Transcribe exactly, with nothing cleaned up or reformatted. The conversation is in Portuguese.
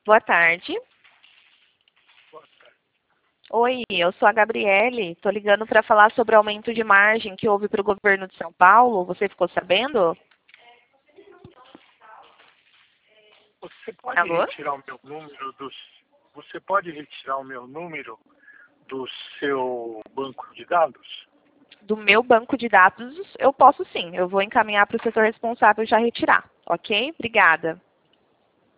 Boa tarde. Boa tarde. Oi, eu sou a Gabriele. Estou ligando para falar sobre o aumento de margem que houve para o governo de São Paulo. Você ficou sabendo? Você pode Alô? retirar o meu número dos. Você pode retirar o meu número do seu banco de dados? Do meu banco de dados, eu posso sim. Eu vou encaminhar para o setor responsável já retirar. Ok? Obrigada.